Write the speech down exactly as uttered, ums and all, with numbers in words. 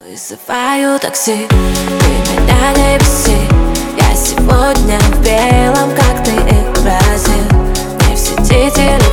Вызываю такси, ты меня не беси. Я сегодня в белом, как ты и просил. Не в сети телефон.